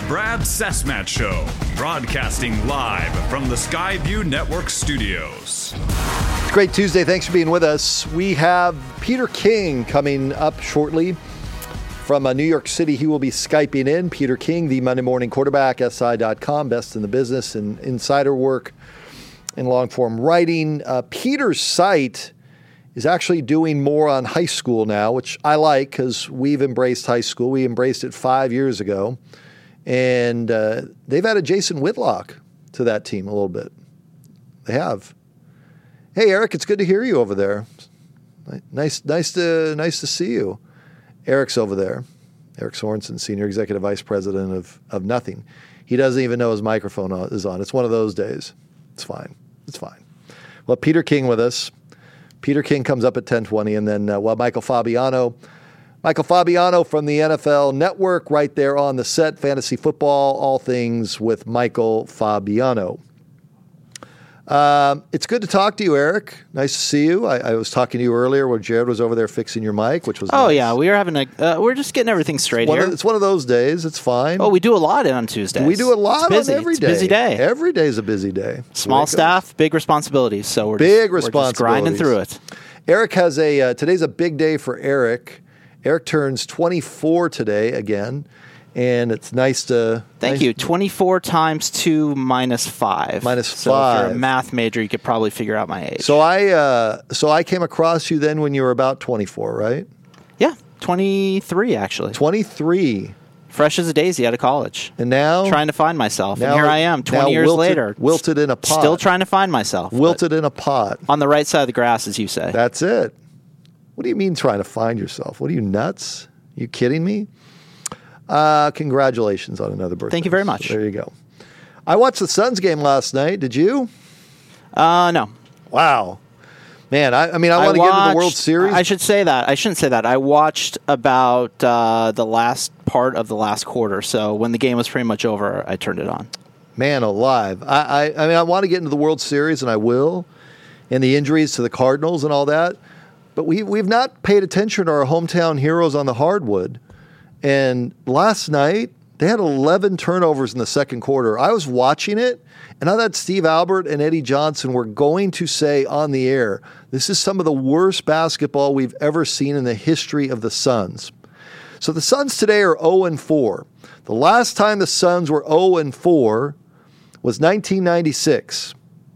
Brad Cessmat Show, broadcasting live from the Skyview Network studios. Great Tuesday. Thanks for being with us. We have Peter King coming up shortly from New York City. He will be Skyping in. Peter King, the Monday Morning Quarterback, SI.com, best in the business in insider work and long-form writing. Peter's site is actually doing more on high school now, which I like because we've embraced high school. We embraced it 5 years ago. And they've added Jason Whitlock to that team a little bit. They have. Hey, Eric, it's good to hear you over there. Nice to see you. Eric's over there. Eric Sorensen, Senior Executive Vice President of Nothing. He doesn't even know his microphone is on. It's one of those days. It's fine. Well, Peter King with us. Peter King comes up at 10:20, and then Michael Fabiano from the NFL Network right there on the set, Fantasy Football, all things with Michael Fabiano. It's good to talk to you, Eric. Nice to see you. I was talking to you earlier where Jared was over there fixing your mic, which was nice. Yeah, we were we're just getting everything straight here. It's one of those days. It's fine. Oh, we do a lot on Tuesdays. We do a lot on every day. It's a busy day. Every day is a busy day. Small staff, big responsibilities. So we're just grinding through it. Eric has today's a big day for Eric. Eric turns 24 today again, and it's nice to... Thank you. 24 times 2 minus 5. So if you're a math major, you could probably figure out my age. So I came across you then when you were about 24, right? Yeah, 23 actually. 23. Fresh as a daisy out of college. And now? Trying to find myself. And here I am, 20 years later. Wilted in a pot. Still trying to find myself. Wilted in a pot. On the right side of the grass, as you say. That's it. What do you mean trying to find yourself? What are you, nuts? Are you kidding me? Congratulations on another birthday. Thank you very much. So there you go. I watched the Suns game last night. Did you? No. Wow. Man, I want to get into the World Series. I should say that. I shouldn't say that. I watched about the last part of the last quarter. So when the game was pretty much over, I turned it on. Man alive. I want to get into the World Series, and I will, and the injuries to the Cardinals and all that. But we've not paid attention to our hometown heroes on the hardwood. And last night, they had 11 turnovers in the second quarter. I was watching it, and I thought Steve Albert and Eddie Johnson were going to say on the air, this is some of the worst basketball we've ever seen in the history of the Suns. So the Suns today are 0-4. The last time the Suns were 0-4 was 1996.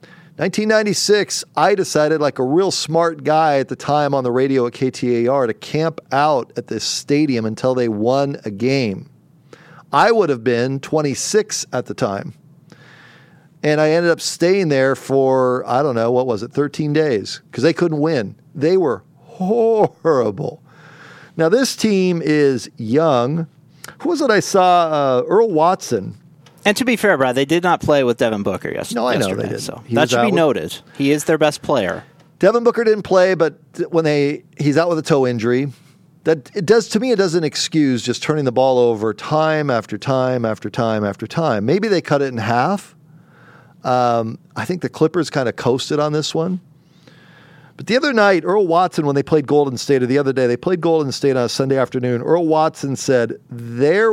1996, I decided, like a real smart guy at the time on the radio at KTAR, to camp out at this stadium until they won a game. I would have been 26 at the time. And I ended up staying there for, 13 days, because they couldn't win. They were horrible. Now, this team is young. Who was it I saw? Earl Watson. And to be fair, Brad, they did not play with Devin Booker yesterday. No, I know they did. So that should be noted. He is their best player. Devin Booker didn't play, but he's out with a toe injury. It doesn't excuse just turning the ball over time after time after time after time. Maybe they cut it in half. I think the Clippers kind of coasted on this one. But the other night, Earl Watson, when they played Golden State, or the other day, they played Golden State on a Sunday afternoon. Earl Watson said, they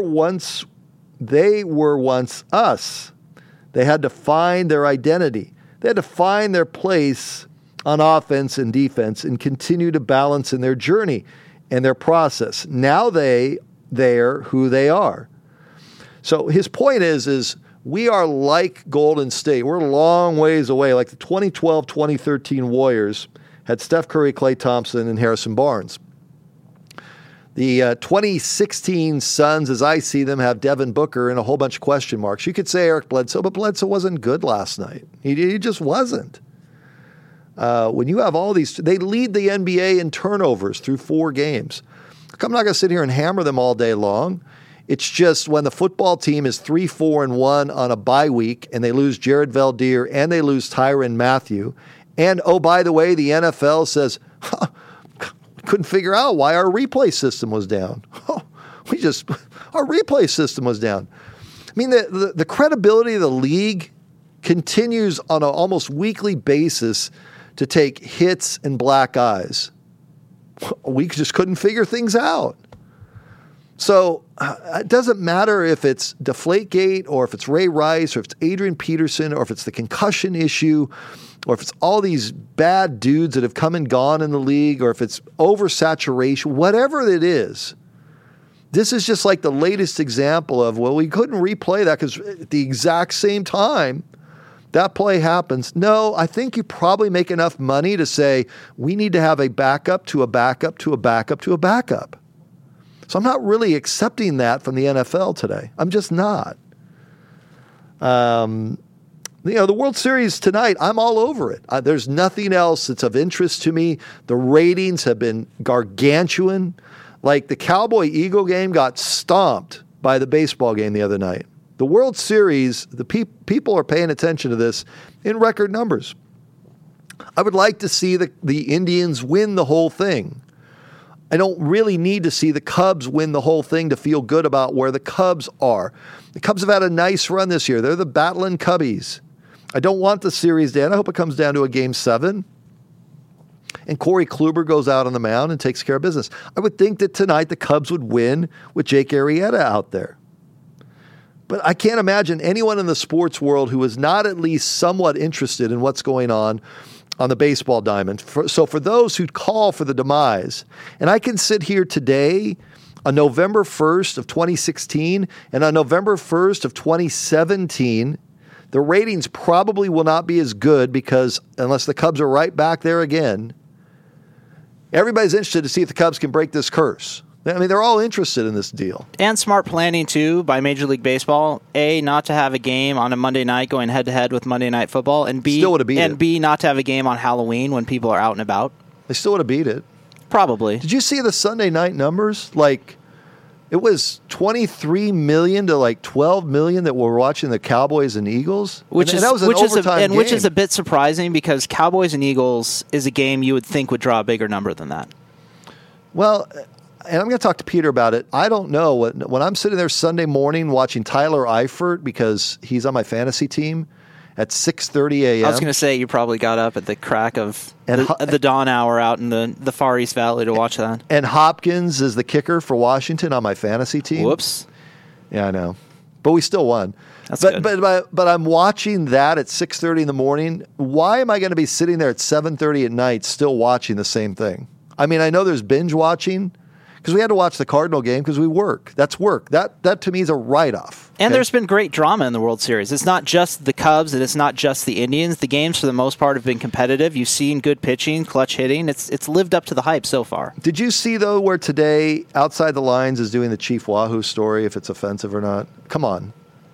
were once us. They had to find their identity. They had to find their place on offense and defense and continue to balance in their journey and their process. Now they're who they are. So his point is we are like Golden State. We're a long ways away. Like the 2012-2013 Warriors had Steph Curry, Klay Thompson, and Harrison Barnes. The 2016 Suns, as I see them, have Devin Booker and a whole bunch of question marks. You could say Eric Bledsoe, but Bledsoe wasn't good last night. He just wasn't. When you have all these, they lead the NBA in turnovers through 4 games. I'm not going to sit here and hammer them all day long. It's just when the football team is 3-4-1 on a bye week and they lose Jared Valdir and they lose Tyrann Mathieu. And, oh, by the way, the NFL says, couldn't figure out why our replay system was down. Our replay system was down. I mean, the credibility of the league continues on an almost weekly basis to take hits and black eyes. We just couldn't figure things out. So it doesn't matter if it's Deflategate or if it's Ray Rice or if it's Adrian Peterson or if it's the concussion issue or if it's all these bad dudes that have come and gone in the league or if it's oversaturation, whatever it is. This is just like the latest example of, well, we couldn't replay that because at the exact same time that play happens. No, I think you probably make enough money to say we need to have a backup to a backup to a backup to a backup. So I'm not really accepting that from the NFL today. I'm just not. The World Series tonight, I'm all over it. There's nothing else that's of interest to me. The ratings have been gargantuan. Like the Cowboy-Eagle game got stomped by the baseball game the other night. The World Series, the people are paying attention to this in record numbers. I would like to see the Indians win the whole thing. I don't really need to see the Cubs win the whole thing to feel good about where the Cubs are. The Cubs have had a nice run this year. They're the battling Cubbies. I don't want the series to end. I hope it comes down to a Game 7. And Corey Kluber goes out on the mound and takes care of business. I would think that tonight the Cubs would win with Jake Arrieta out there. But I can't imagine anyone in the sports world who is not at least somewhat interested in what's going on the baseball diamond. So for those who call for the demise, and I can sit here today on November 1st of 2016 and on November 1st of 2017, the ratings probably will not be as good because unless the Cubs are right back there again, everybody's interested to see if the Cubs can break this curse. I mean, they're all interested in this deal. And smart planning, too, by Major League Baseball. A, not to have a game on a Monday night going head-to-head with Monday Night Football. And B, still would have beat it. B, not to have a game on Halloween when people are out and about. They still would have beat it. Probably. Did you see the Sunday night numbers? Like, it was 23 million to like 12 million that were watching the Cowboys and Eagles. Which is a bit surprising because Cowboys and Eagles is a game you would think would draw a bigger number than that. Well, and I'm going to talk to Peter about it. I don't know. When I'm sitting there Sunday morning watching Tyler Eifert because he's on my fantasy team at 6:30 a.m. I was going to say you probably got up at the crack of the dawn hour out in the Far East Valley to watch that. And Hopkins is the kicker for Washington on my fantasy team. Whoops. Yeah, I know. But we still won. That's good. But I'm watching that at 6:30 in the morning. Why am I going to be sitting there at 7:30 at night still watching the same thing? I mean, I know there's binge watching. Because we had to watch the Cardinal game because we work. That's work. That to me is a write-off. And there's been great drama in the World Series. It's not just the Cubs and it's not just the Indians. The games, for the most part, have been competitive. You've seen good pitching, clutch hitting. It's lived up to the hype so far. Did you see, though, where today Outside the Lines is doing the Chief Wahoo story, if it's offensive or not? Come on.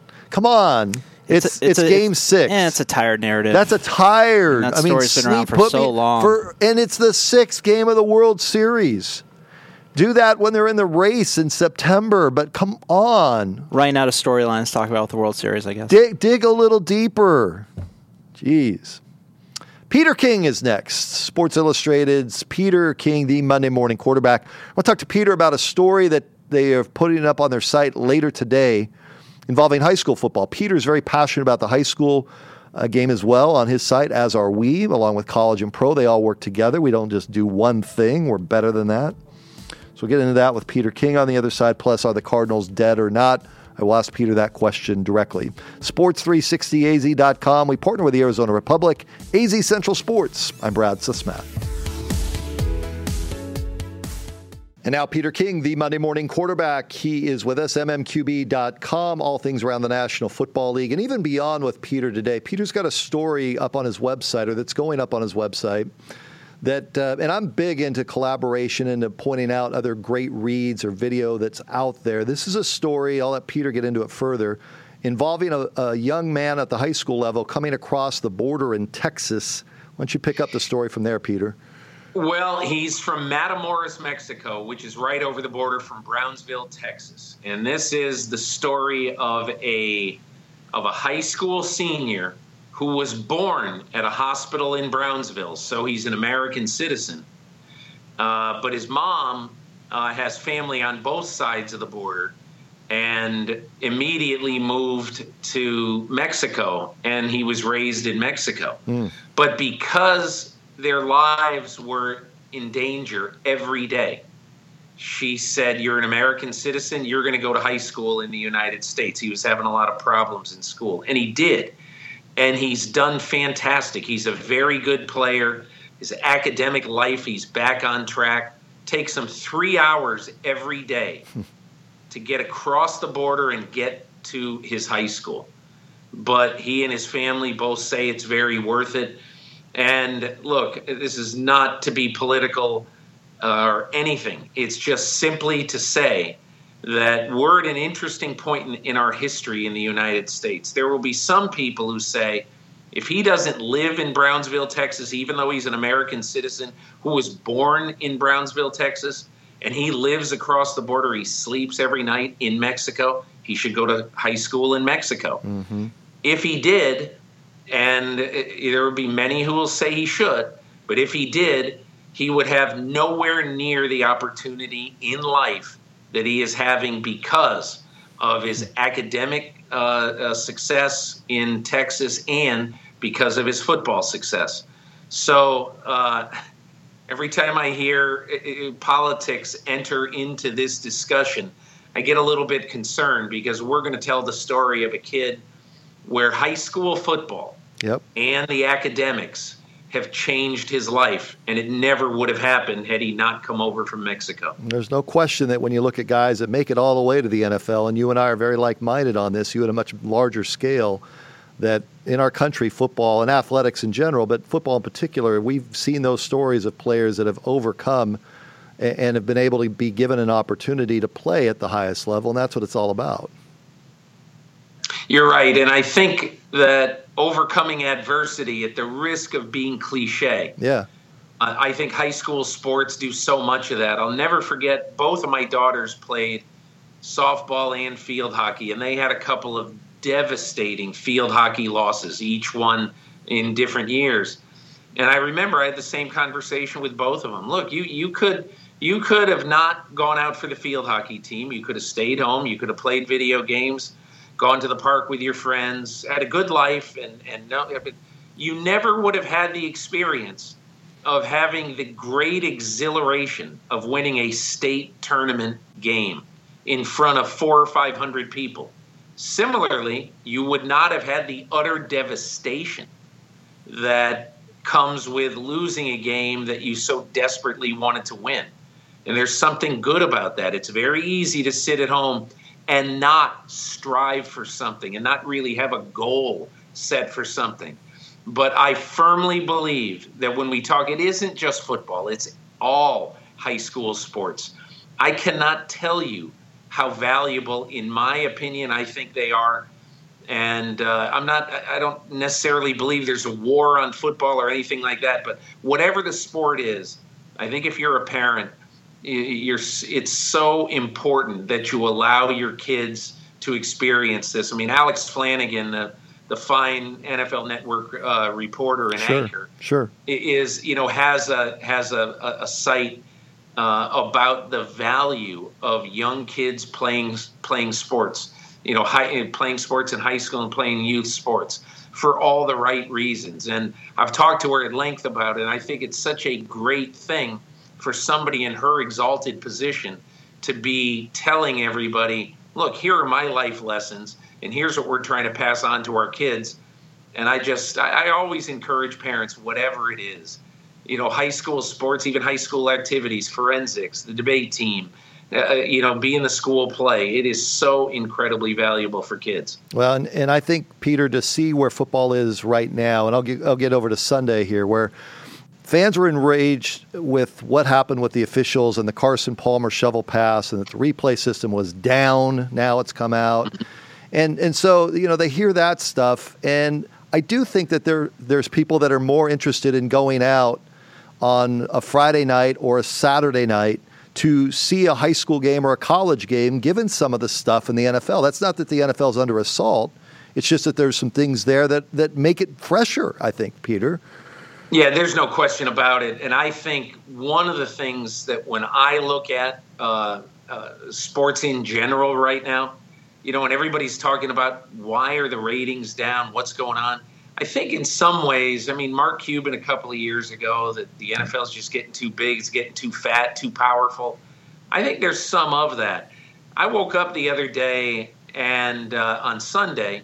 It's Game 6. Yeah, it's a tired narrative. That's a tired. And that story's been around for so long. And it's the 6th game of the World Series. Do that when they're in the race in September, but come on. Writing out a storyline to talk about with the World Series, I guess. Dig a little deeper. Jeez. Peter King is next. Sports Illustrated's Peter King, the Monday morning quarterback. I'll talk to Peter about a story that they are putting up on their site later today involving high school football. Peter's very passionate about the high school game as well on his site, as are we, along with college and pro. They all work together. We don't just do one thing. We're better than that. So we'll get into that with Peter King on the other side. Plus, are the Cardinals dead or not? I will ask Peter that question directly. Sports360az.com. We partner with the Arizona Republic. AZ Central Sports. I'm Brad Sismat. And now Peter King, the Monday morning quarterback. He is with us, mmqb.com, all things around the National Football League, and even beyond with Peter today. Peter's got a story up on his website, or that's going up on his website, that, and I'm big into collaboration and pointing out other great reads or video that's out there. This is a story, I'll let Peter get into it further, involving a young man at the high school level coming across the border in Texas. Why don't you pick up the story from there, Peter? Well, he's from Matamoros, Mexico, which is right over the border from Brownsville, Texas. And this is the story of a high school senior who was born at a hospital in Brownsville, so he's an American citizen. But his mom has family on both sides of the border and immediately moved to Mexico, and he was raised in Mexico. But because their lives were in danger every day, she said, "You're an American citizen. You're going to go to high school in the United States." He was having a lot of problems in school, and he did. And he's done fantastic. He's a very good player. His academic life, he's back on track. Takes him 3 hours every day to get across the border and get to his high school. But he and his family both say it's very worth it. And look, this is not to be political or anything. It's just simply to say that we're at an interesting point in our history in the United States. There will be some people who say, if he doesn't live in Brownsville, Texas, even though he's an American citizen who was born in Brownsville, Texas, and he lives across the border, he sleeps every night in Mexico, he should go to high school in Mexico. Mm-hmm. If he did, and there would be many who will say he should, but if he did, he would have nowhere near the opportunity in life that he is having because of his academic success in Texas and because of his football success. So every time I hear politics enter into this discussion, I get a little bit concerned because we're going to tell the story of a kid where high school football and the academics have changed his life, and it never would have happened had he not come over from Mexico. There's no question that when you look at guys that make it all the way to the NFL, and you and I are very like-minded on this, you at a much larger scale, that in our country, football and athletics in general, but football in particular, we've seen those stories of players that have overcome and have been able to be given an opportunity to play at the highest level, and that's what it's all about. You're right, and I think that overcoming adversity at the risk of being cliche. Yeah. I think high school sports do so much of that. I'll never forget, both of my daughters played softball and field hockey, and they had a couple of devastating field hockey losses, each one in different years. And I remember I had the same conversation with both of them. Look, you could have not gone out for the field hockey team. You could have stayed home. You could have played video games, gone to the park with your friends, had a good life, and no, but you never would have had the experience of having the great exhilaration of winning a state tournament game in front of 400 or 500 people. Similarly, you would not have had the utter devastation that comes with losing a game that you so desperately wanted to win. And there's something good about that. It's very easy to sit at home and not strive for something and not really have a goal set for something. But I firmly believe that when we talk, it isn't just football, it's all high school sports. I cannot tell you how valuable, in my opinion, I think they are. And I don't necessarily believe there's a war on football or anything like that, but whatever the sport is, I think if you're a parent, it's so important that you allow your kids to experience this. I mean, Alex Flanagan, the fine NFL Network reporter and anchor, is has a site about the value of young kids playing sports. Playing sports in high school and playing youth sports for all the right reasons. And I've talked to her at length about it, and I think it's such a great thing for somebody in her exalted position to be telling everybody, look, here are my life lessons, and here's what we're trying to pass on to our kids. And I always encourage parents, whatever it is, high school sports, even high school activities, forensics, the debate team, be in the school play. It is so incredibly valuable for kids. Well, and I think, Peter, to see where football is right now, and I'll get over to Sunday here, where fans were enraged with what happened with the officials and the Carson Palmer shovel pass, and that the replay system was down. Now it's come out. And so, they hear that stuff. And I do think that there's people that are more interested in going out on a Friday night or a Saturday night to see a high school game or a college game, given some of the stuff in the NFL. That's not that the NFL is under assault. It's just that there's some things there that make it fresher, I think, Peter. Yeah, there's no question about it. And I think one of the things that when I look at sports in general right now, and everybody's talking about why are the ratings down, what's going on, I think in some ways, Mark Cuban a couple of years ago, that the NFL is just getting too big, it's getting too fat, too powerful. I think there's some of that. I woke up the other day and on Sunday,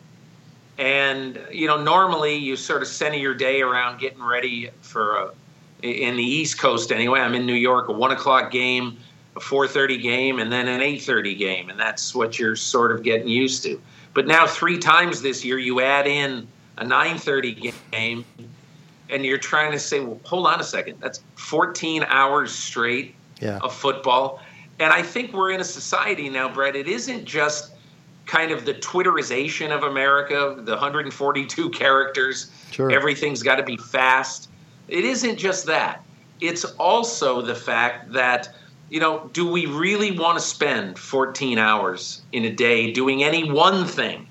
and normally you sort of center your day around getting ready for in the East Coast anyway. I'm in New York, a 1:00 game, a 4:30 game, and then an 8:30 game, and that's what you're sort of getting used to. But now 3 times this year you add in a 9:30 game, and you're trying to say, well, hold on a second, that's 14 hours straight of football. And I think we're in a society now, Brett, it isn't just kind of the Twitterization of America, the 142 characters, everything's got to be fast. It isn't just that. It's also the fact that, do we really want to spend 14 hours in a day doing any one thing?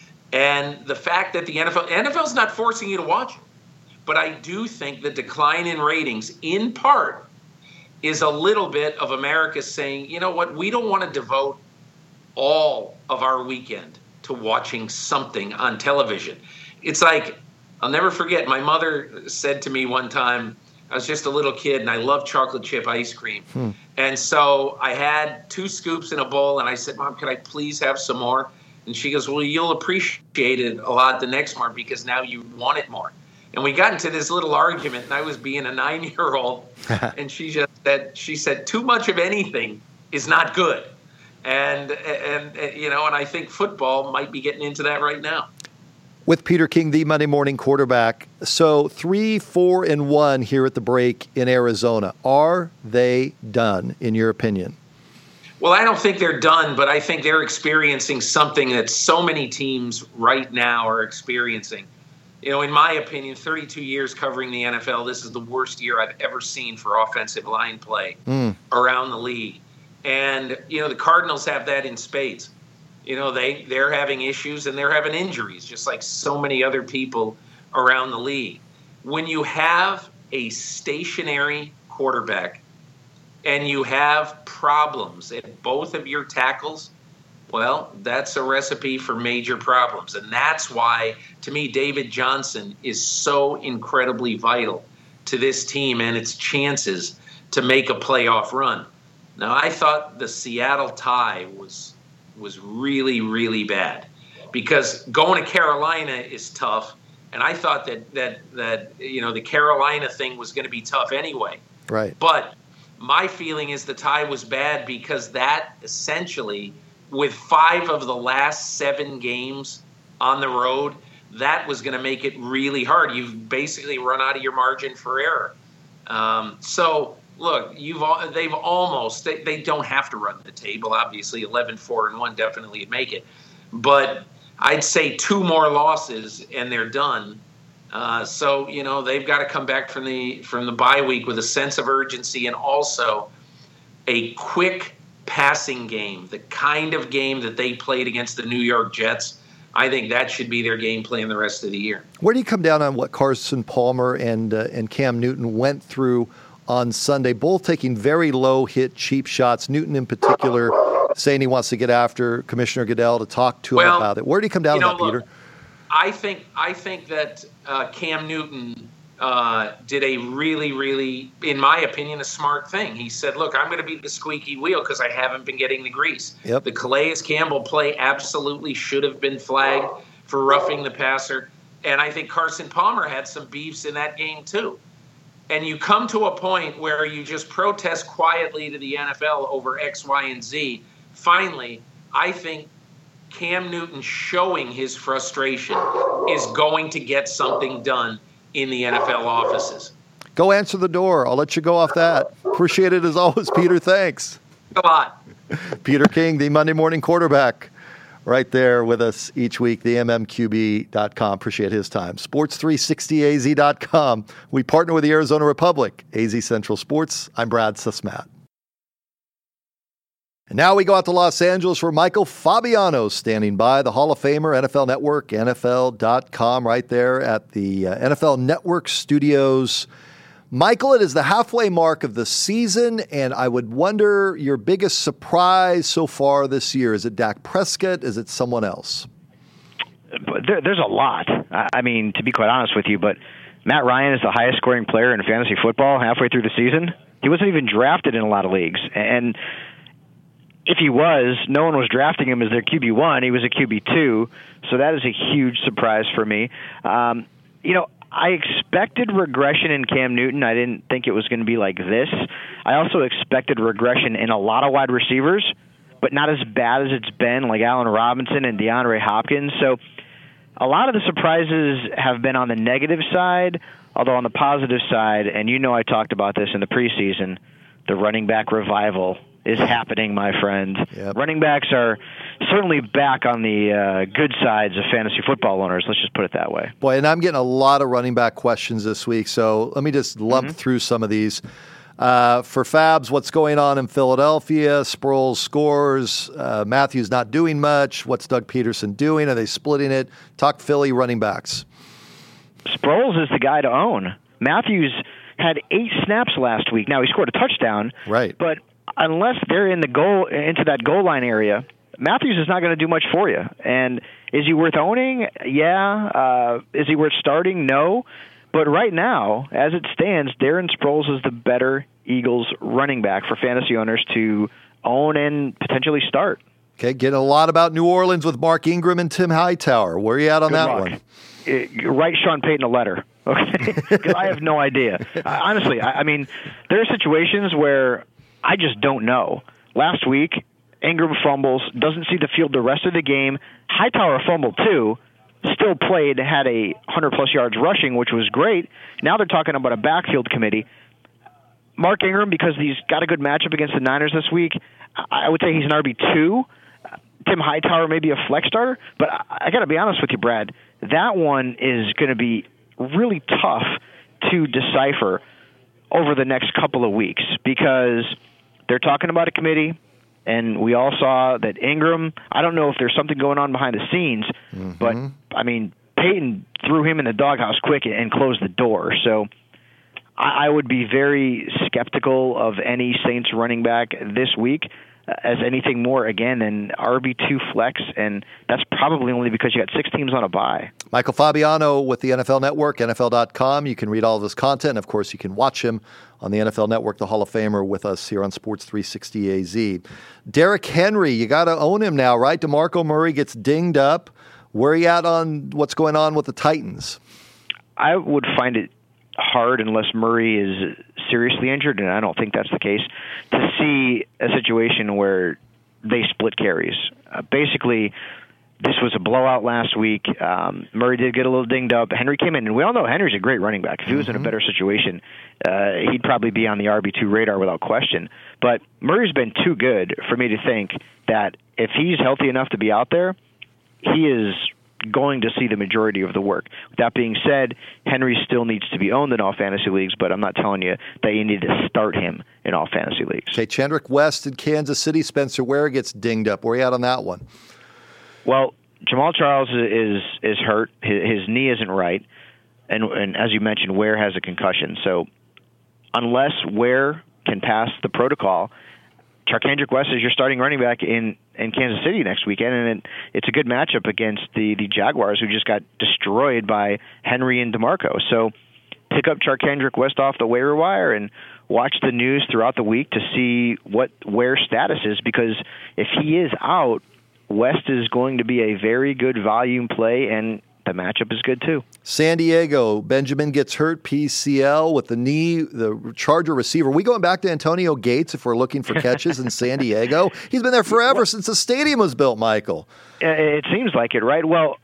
And the fact that the NFL's not forcing you to watch it, but I do think the decline in ratings, in part, is a little bit of America saying, you know what, we don't want to devote all of our weekend to watching something on television. It's like, I'll never forget, my mother said to me one time, I was just a little kid and I loved chocolate chip ice cream. And so I had 2 scoops in a bowl and I said, Mom, can I please have some more? And she goes, well, you'll appreciate it a lot the next time because now you want it more. And we got into this little argument, and I was being a 9-year-old, and she said, too much of anything is not good. And I think football might be getting into that right now. With Peter King, the Monday morning quarterback. So 3-4-1 here at the break in Arizona. Are they done, in your opinion? Well, I don't think they're done, but I think they're experiencing something that so many teams right now are experiencing. In my opinion, 32 years covering the NFL, this is the worst year I've ever seen for offensive line play around the league. And, the Cardinals have that in spades. They're having issues and they're having injuries, just like so many other people around the league. When you have a stationary quarterback and you have problems at both of your tackles, well, that's a recipe for major problems. And that's why, to me, David Johnson is so incredibly vital to this team and its chances to make a playoff run. Now, I thought the Seattle tie was really, really bad because going to Carolina is tough. And I thought that the Carolina thing was going to be tough anyway. Right. But my feeling is the tie was bad because that essentially, with 5 of the last 7 games on the road, that was going to make it really hard. You've basically run out of your margin for error. So, look, they don't have to run the table. Obviously, 11-4-1 definitely would make it. But I'd say 2 more losses and they're done. So they've got to come back from the bye week with a sense of urgency and also a quick passing game, the kind of game that they played against the New York Jets. I think that should be their game plan the rest of the year. Where do you come down on what Carson Palmer and Cam Newton went through on Sunday, both taking very low hit, cheap shots, Newton in particular saying he wants to get after Commissioner Goodell to talk to him about it? Where do you come down on that, Peter? Look, I think that Cam Newton did a really, really, in my opinion, a smart thing. He said, look, I'm going to be the squeaky wheel because I haven't been getting the grease. Yep. The Calais Campbell play absolutely should have been flagged for roughing the passer. And I think Carson Palmer had some beefs in that game too. And you come to a point where you just protest quietly to the NFL over X, Y, and Z. Finally, I think Cam Newton showing his frustration is going to get something done in the NFL offices. Go answer the door. I'll let you go off that. Appreciate it as always, Peter. Thanks. A lot. Peter King, the Monday morning quarterback, right there with us each week, the mmqb.com. Appreciate his time. Sports360az.com. We partner with the Arizona Republic, AZ Central Sports. I'm Brad Susmat. And now we go out to Los Angeles for Michael Fabiano standing by, the Hall of Famer, NFL Network, NFL.com, right there at the NFL Network studios. Michael, it is the halfway mark of the season, and I would wonder your biggest surprise so far this year. Is it Dak Prescott? Is it someone else? There's a lot. I mean, to be quite honest with you, but Matt Ryan is the highest scoring player in fantasy football halfway through the season. He wasn't even drafted in a lot of leagues. And if he was, no one was drafting him as their QB1. He was a QB2, so that is a huge surprise for me. I expected regression in Cam Newton. I didn't think it was going to be like this. I also expected regression in a lot of wide receivers, but not as bad as it's been, like Allen Robinson and DeAndre Hopkins. So a lot of the surprises have been on the negative side, although on the positive side, and I talked about this in the preseason, the running back revival is happening, my friend. Yep. Running backs are certainly back on the good sides of fantasy football owners. Let's just put it that way. Boy, and I'm getting a lot of running back questions this week, so let me just lump through some of these. For Fabs, what's going on in Philadelphia? Sproles scores. Matthews not doing much. What's Doug Peterson doing? Are they splitting it? Talk Philly running backs. Sproles is the guy to own. Matthews had 8 snaps last week. Now, he scored a touchdown. Right. But unless they're into that goal line area, Matthews is not going to do much for you. And is he worth owning? Yeah. Is he worth starting? No. But right now, as it stands, Darren Sproles is the better Eagles running back for fantasy owners to own and potentially start. Okay, getting a lot about New Orleans with Mark Ingram and Tim Hightower. Where are you at on that one? Write Sean Payton a letter, okay? Because I have no idea. Honestly, I mean, there are situations where I just don't know. Last week, Ingram fumbles, doesn't see the field the rest of the game. Hightower fumbled too, still played, had 100-plus yards rushing, which was great. Now they're talking about a backfield committee. Mark Ingram, because he's got a good matchup against the Niners this week, I would say he's an RB2. Tim Hightower may be a flex starter, but I got to be honest with you, Brad. That one is going to be really tough to decipher over the next couple of weeks because they're talking about a committee, and we all saw that Ingram, I don't know if there's something going on behind the scenes, but, I mean, Peyton threw him in the doghouse quick and closed the door. So I would be very skeptical of any Saints running back this week as anything more, again, than RB2 flex, and that's probably only because you got 6 teams on a bye. Michael Fabiano with the NFL Network, NFL.com. You can read all of his content. Of course, you can watch him on the NFL Network, the Hall of Famer, with us here on Sports 360 AZ. Derrick Henry, you got to own him now, right? DeMarco Murray gets dinged up. Where are you at on what's going on with the Titans? I would find it hard unless Murray is seriously injured, and I don't think that's the case, to see a situation where they split carries. Basically, this was a blowout last week. Murray did get a little dinged up. Henry came in, and we all know Henry's a great running back. If he was in a better situation, he'd probably be on the RB2 radar without question. But Murray's been too good for me to think that if he's healthy enough to be out there, he is going to see the majority of the work. With that being said, Henry still needs to be owned in all fantasy leagues, but I'm not telling you that you need to start him in all fantasy leagues. Okay, Chandrick West in Kansas City. Spencer Ware gets dinged up. Where are you at on that one? Well, Jamal Charles is hurt. His knee isn't right, and as you mentioned, Ware has a concussion. So unless Ware can pass the protocol, Charkandrick West is your starting running back in Kansas City next weekend, and it's a good matchup against the Jaguars, who just got destroyed by Henry and DeMarco. So pick up Charkandrick West off the waiver wire and watch the news throughout the week to see what Ware's status is, because if he is out, West is going to be a very good volume play, and the matchup is good too. San Diego, Benjamin gets hurt, PCL with the knee, the Charger receiver. We going back to Antonio Gates if we're looking for catches in San Diego? He's been there forever since the stadium was built, Michael. It seems like it, right? Well,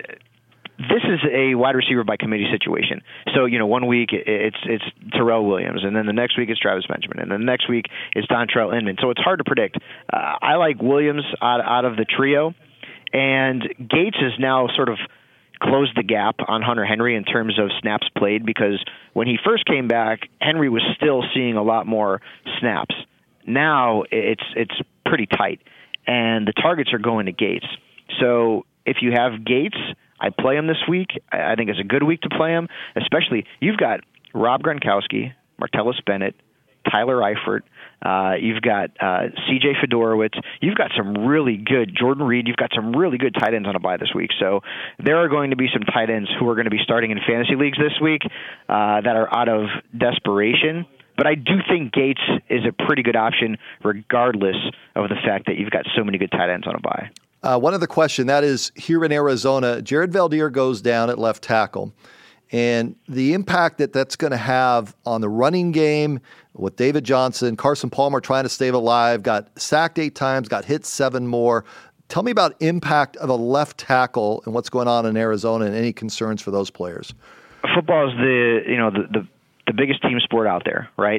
this is a wide receiver by committee situation. So, 1 week it's Terrell Williams, and then the next week it's Travis Benjamin, and then the next week it's Dontrell Inman. So it's hard to predict. I like Williams out of the trio, and Gates is now sort of closed the gap on Hunter Henry in terms of snaps played, because when he first came back, Henry was still seeing a lot more snaps. Now it's pretty tight, and the targets are going to Gates. So if you have Gates, I play him this week. I think it's a good week to play him, especially you've got Rob Gronkowski, Martellus Bennett, Tyler Eifert. You've got C.J. Fedorowicz. You've got some really good Jordan Reed. You've got some really good tight ends on a bye this week. So there are going to be some tight ends who are going to be starting in fantasy leagues this week that are out of desperation. But I do think Gates is a pretty good option regardless of the fact that you've got so many good tight ends on a bye. One other question, that is here in Arizona, Jared Veldheer goes down at left tackle. And the impact that that's going to have on the running game with David Johnson, Carson Palmer trying to stay alive, got sacked 8 times, got hit 7 more. Tell me about impact of a left tackle and what's going on in Arizona and any concerns for those players. Football is the biggest team sport out there, right?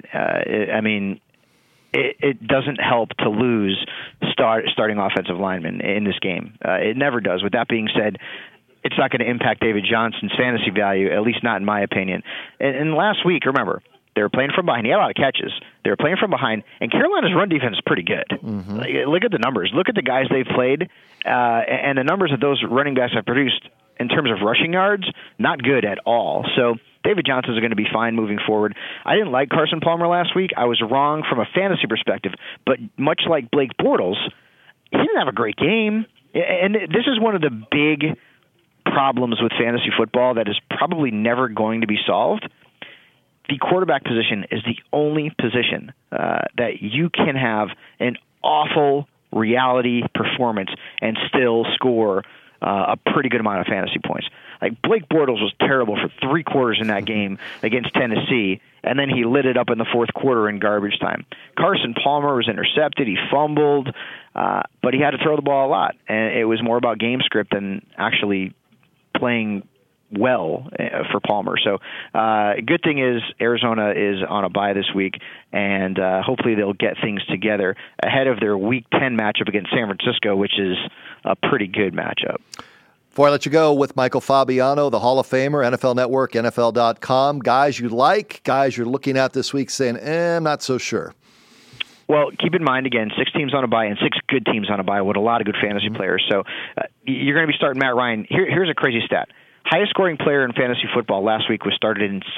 It doesn't help to lose starting offensive linemen in this game. It never does. With that being said, it's not going to impact David Johnson's fantasy value, at least not in my opinion. And last week, remember, they were playing from behind. He had a lot of catches. They were playing from behind, and Carolina's run defense is pretty good. Mm-hmm. Look at the numbers. Look at the guys they've played, and the numbers that those running backs have produced in terms of rushing yards, not good at all. So David Johnson is going to be fine moving forward. I didn't like Carson Palmer last week. I was wrong from a fantasy perspective, but much like Blake Bortles, he didn't have a great game. And this is one of the big problems with fantasy football that is probably never going to be solved. The quarterback position is the only position that you can have an awful reality performance and still score a pretty good amount of fantasy points. Like Blake Bortles was terrible for 3 quarters in that game against Tennessee, and then he lit it up in the fourth quarter in garbage time. Carson Palmer was intercepted. He fumbled, but he had to throw the ball a lot, and it was more about game script than actually playing well for Palmer. So good thing is Arizona is on a bye this week, and hopefully they'll get things together ahead of their Week 10 matchup against San Francisco, which is a pretty good matchup. Before I let you go, with Michael Fabiano, the Hall of Famer, NFL Network, NFL.com, guys you like, guys you're looking at this week saying, I'm not so sure. Well, keep in mind, again, 6 teams on a bye and 6 good teams on a bye with a lot of good fantasy players. So you're going to be starting Matt Ryan. Here's a crazy stat. Highest scoring player in fantasy football last week was started in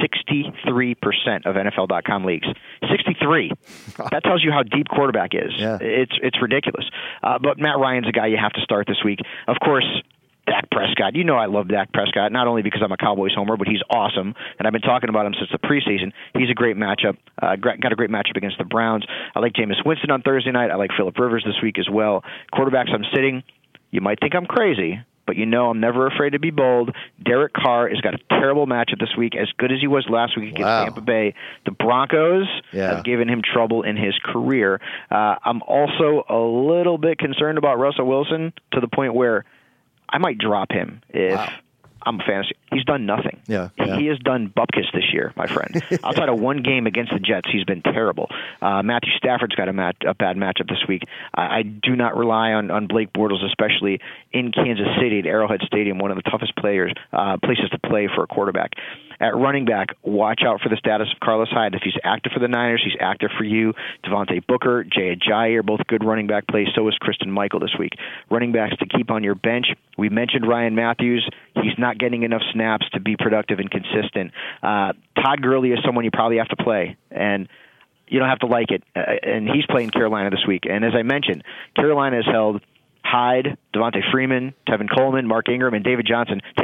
63% of NFL.com leagues. 63. That tells you how deep quarterback is. Yeah. It's ridiculous. But Matt Ryan's a guy you have to start this week. Of course, Dak Prescott. You know I love Dak Prescott, not only because I'm a Cowboys homer, but he's awesome, and I've been talking about him since the preseason. He's a great matchup. Got a great matchup against the Browns. I like Jameis Winston on Thursday night. I like Phillip Rivers this week as well. Quarterbacks I'm sitting. You might think I'm crazy, but you know I'm never afraid to be bold. Derek Carr has got a terrible matchup this week, as good as he was last week against Tampa Bay. The Broncos have given him trouble in his career. I'm also a little bit concerned about Russell Wilson to the point where I might drop him if I'm a fantasy. He's done nothing. Yeah. He has done bupkis this year, my friend. Outside of one game against the Jets, he's been terrible. Matthew Stafford's got a bad matchup this week. I do not rely on Blake Bortles, especially in Kansas City at Arrowhead Stadium, one of the toughest places to play for a quarterback. At running back, watch out for the status of Carlos Hyde. If he's active for the Niners, he's active for you. Devontae Booker, Jay Ajayi are both good running back plays. So is Kristen Michael this week. Running backs to keep on your bench. We mentioned Ryan Matthews. He's not getting enough snaps to be productive and consistent. Todd Gurley is someone you probably have to play, and you don't have to like it. And he's playing Carolina this week. And as I mentioned, Carolina has held Hyde, Devontae Freeman, Tevin Coleman, Mark Ingram, and David Johnson to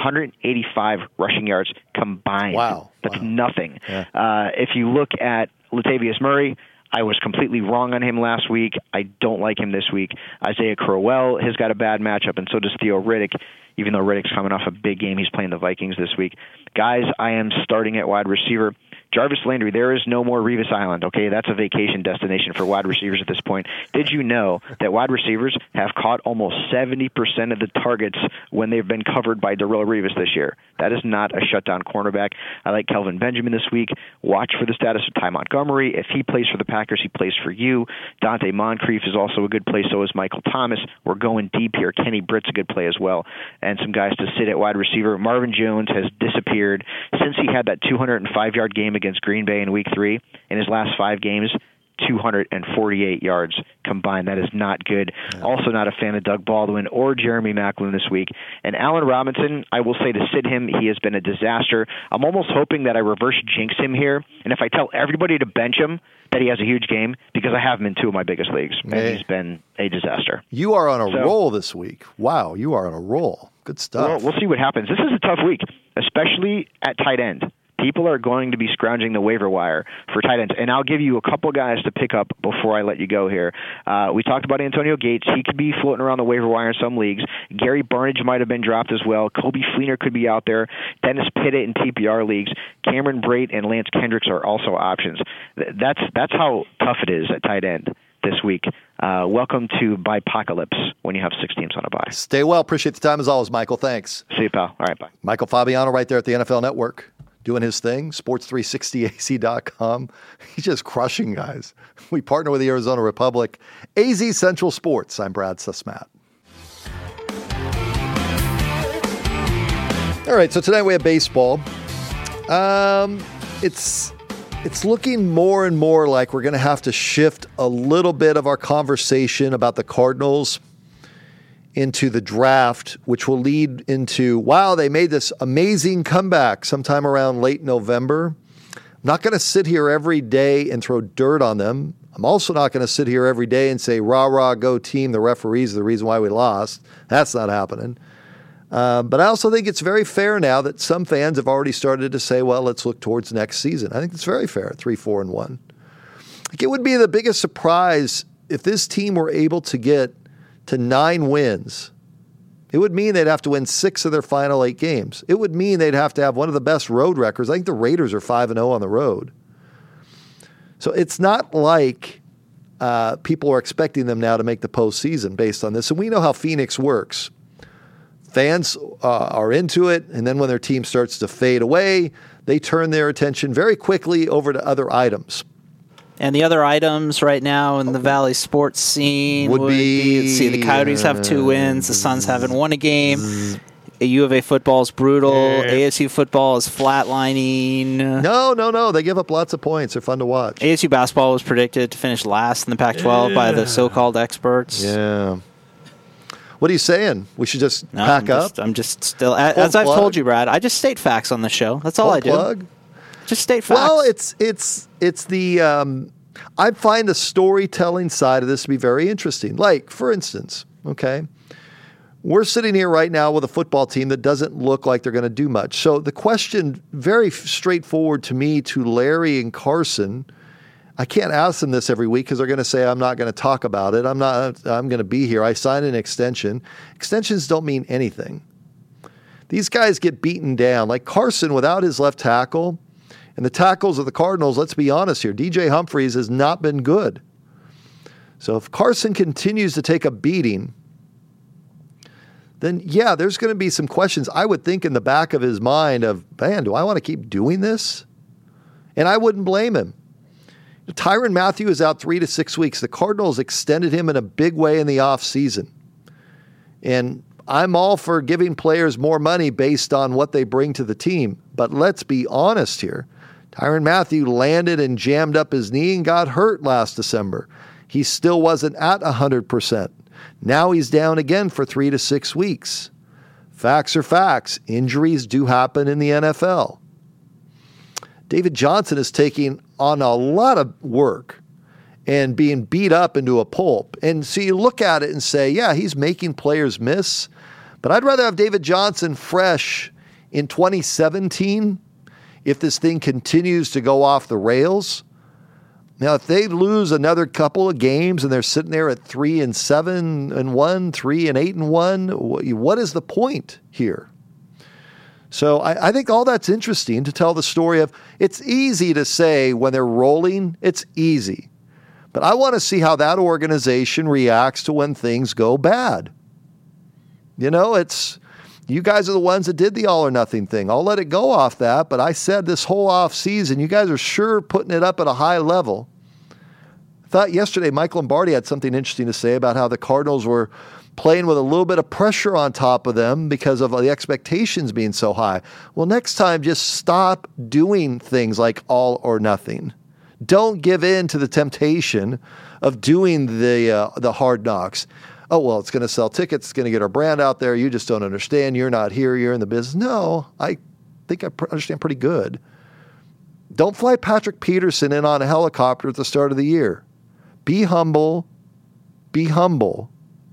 185 rushing yards combined. Wow. That's nothing. Yeah. If you look at Latavius Murray, I was completely wrong on him last week. I don't like him this week. Isaiah Crowell has got a bad matchup, and so does Theo Riddick, even though Riddick's coming off a big game. He's playing the Vikings this week. Guys, I am starting at wide receiver. Jarvis Landry, there is no more Revis Island, okay? That's a vacation destination for wide receivers at this point. Did you know that wide receivers have caught almost 70% of the targets when they've been covered by Darrelle Revis this year? That is not a shutdown cornerback. I like Kelvin Benjamin this week. Watch for the status of Ty Montgomery. If he plays for the Packers, he plays for you. Dante Moncrief is also a good play, so is Michael Thomas. We're going deep here. Kenny Britt's a good play as well. And some guys to sit at wide receiver. Marvin Jones has disappeared since he had that 205-yard game against Green Bay in Week 3. In his last 5 games, 248 yards combined. That is not good. Yeah. Also not a fan of Doug Baldwin or Jeremy Maclin this week. And Allen Robinson, I will say to sit him, he has been a disaster. I'm almost hoping that I reverse jinx him here. And if I tell everybody to bench him, that he has a huge game, because I have him in 2 of my biggest leagues. And he's been a disaster. You are on a roll this week. Wow, you are on a roll. Good stuff. Well, we'll see what happens. This is a tough week, especially at tight end, people are going to be scrounging the waiver wire for tight ends. And I'll give you a couple guys to pick up before I let you go here. We talked about Antonio Gates. He could be floating around the waiver wire in some leagues. Gary Barnidge might have been dropped as well. Kobe Fleener could be out there. Dennis Pitta in PPR leagues. Cameron Brate and Lance Kendricks are also options. That's how tough it is at tight end this week. Welcome to Bipocalypse when you have 6 teams on a bye. Stay well. Appreciate the time as always, Michael. Thanks. See you, pal. All right, bye. Michael Fabiano right there at the NFL Network doing his thing, sports360ac.com. He's just crushing guys. We partner with the Arizona Republic. AZ Central Sports. I'm Brad Susmat. All right, so tonight we have baseball. It's looking more and more like we're going to have to shift a little bit of our conversation about the Cardinals into the draft, which will lead into, wow, they made this amazing comeback sometime around late November. I'm not going to sit here every day and throw dirt on them. I'm also not going to sit here every day and say, rah, rah, go team, the referees are the reason why we lost. That's not happening. But I also think it's very fair now that some fans have already started to say, well, let's look towards next season. I think it's very fair, 3-4-1. Like, it would be the biggest surprise if this team were able to get to 9 wins. It would mean they'd have to win 6 of their final 8 games. It would mean they'd have to have one of the best road records. I think the Raiders are 5-0 on the road. So it's not like people are expecting them now to make the postseason based on this. And we know how Phoenix works. Fans are into it, and then when their team starts to fade away, they turn their attention very quickly over to other items. And the other items right now in the Valley sports scene would be let's see, the Coyotes have 2 wins, the Suns haven't won a game, U of A football is brutal, ASU football is flatlining. No, they give up lots of points. They're fun to watch. ASU basketball was predicted to finish last in the Pac-12 by the so-called experts. Yeah. What are you saying? We should just pack up? I'm just still, as I've told you, Brad, I just state facts on the show. That's all I do. Plug? Just state facts. Well, it's the I find the storytelling side of this to be very interesting. Like, for instance, okay, we're sitting here right now with a football team that doesn't look like they're going to do much. So the question, very straightforward to me, to Larry and Carson, I can't ask them this every week because they're going to say I'm not going to talk about it. I'm going to be here. I signed an extension. Extensions don't mean anything. These guys get beaten down. Like Carson, without his left tackle, and the tackles of the Cardinals, let's be honest here, DJ Humphries has not been good. So if Carson continues to take a beating, then yeah, there's going to be some questions, I would think, in the back of his mind of, man, do I want to keep doing this? And I wouldn't blame him. Tyrann Mathieu is out 3 to 6 weeks. The Cardinals extended him in a big way in the offseason. And I'm all for giving players more money based on what they bring to the team. But let's be honest here. Tyrann Mathieu landed and jammed up his knee and got hurt last December. He still wasn't at 100%. Now he's down again for 3 to 6 weeks. Facts are facts. Injuries do happen in the NFL. David Johnson is taking on a lot of work and being beat up into a pulp. And so you look at it and say, yeah, he's making players miss. But I'd rather have David Johnson fresh in 2017 if this thing continues to go off the rails. Now, if they lose another couple of games and they're sitting there at 3-7-1, 3-8-1, what is the point here? So I think all that's interesting to tell the story of. It's easy to say when they're rolling, it's easy. But I want to see how that organization reacts to when things go bad. You know, you guys are the ones that did the all or nothing thing. I'll let it go off that, but I said this whole off season, you guys are sure putting it up at a high level. I thought yesterday Mike Lombardi had something interesting to say about how the Cardinals were playing with a little bit of pressure on top of them because of the expectations being so high. Well, next time, just stop doing things like all or nothing. Don't give in to the temptation of doing the hard knocks. Oh, well, it's going to sell tickets. It's going to get our brand out there. You just don't understand. You're not here. You're in the business. No, I think I understand pretty good. Don't fly Patrick Peterson in on a helicopter at the start of the year. Be humble. Be humble.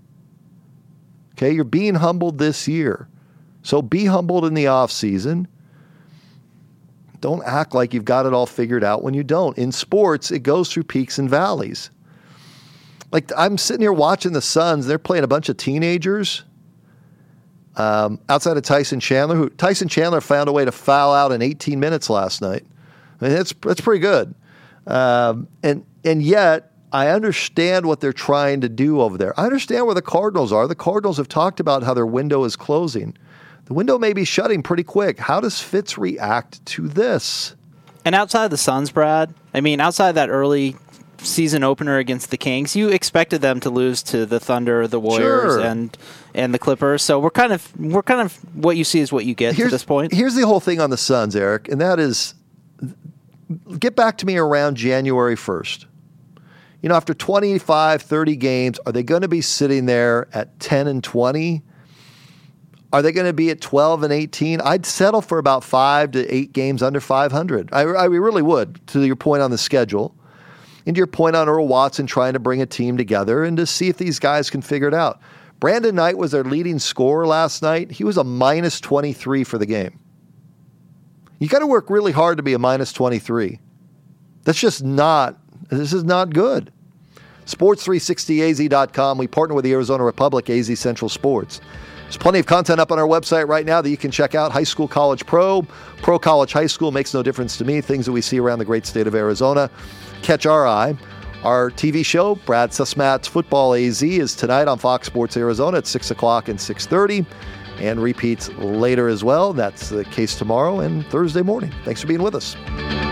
Okay, you're being humbled this year. So be humbled in the offseason. Don't act like you've got it all figured out when you don't. In sports, it goes through peaks and valleys. Like, I'm sitting here watching the Suns. They're playing a bunch of teenagers outside of Tyson Chandler. Tyson Chandler found a way to foul out in 18 minutes last night. I mean, that's pretty good. And yet, I understand what they're trying to do over there. I understand where the Cardinals are. The Cardinals have talked about how their window is closing. The window may be shutting pretty quick. How does Fitz react to this? And outside the Suns, Brad, I mean, outside that early season opener against the Kings, you expected them to lose to the Thunder, the Warriors, and the Clippers. So we're kind of what you see is what you get to this point. Here's the whole thing on the Suns, Eric, and that is, get back to me around January 1st. You know, after 25, 30 games, are they going to be sitting there at 10 and 20? Are they going to be at 12 and 18? I'd settle for about 5 to 8 games under 500. I really would, to your point on the schedule. And to your point on Earl Watson trying to bring a team together and to see if these guys can figure it out. Brandon Knight was their leading scorer last night. He was a minus 23 for the game. You got to work really hard to be a minus 23. This is not good. Sports360az.com. We partner with the Arizona Republic, AZ Central Sports. There's plenty of content up on our website right now that you can check out. High school, college, pro college, high school, makes no difference to me. Things that we see around the great state of Arizona catch our eye. Our TV show, Brad Sussmat's Football AZ, is tonight on Fox Sports Arizona at 6 o'clock and 6:30, and repeats later as well. That's the case tomorrow and Thursday morning. Thanks for being with us.